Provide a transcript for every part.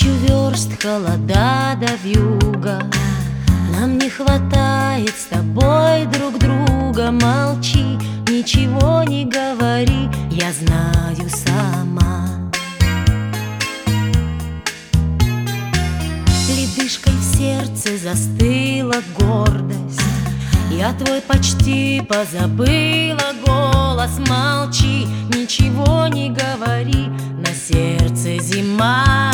1000 верст, холода да вьюга. Нам не хватает с тобой друг друга. Молчи, ничего не говори, я знаю сама. Ледышкой в сердце застыла гордость. Я твой почти позабыла голос. Молчи, ничего не говори, на сердце зима.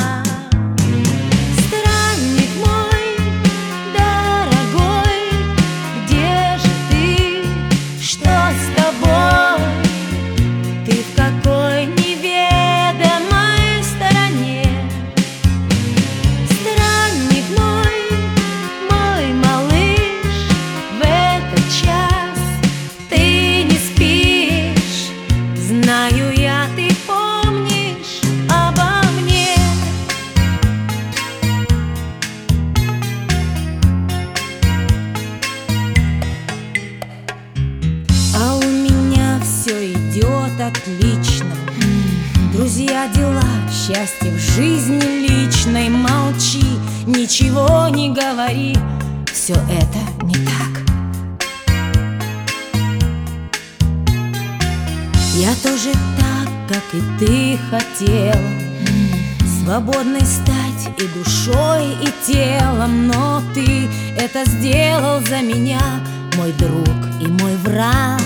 Странник мой, дорогой, где же ты? Что с тобой? Ты в какой неведомой стороне? Странник мой малыш, в этот час ты не спишь. Знаю я, ты помнишь обо мне. А у меня все идет отлично. Друзья, дела, счастье в жизни личной. Молчи, ничего не говори, все это не так. Я тоже так, как и ты хотела, свободной стать и душой, и телом. Но ты это сделал за меня, мой друг и мой враг.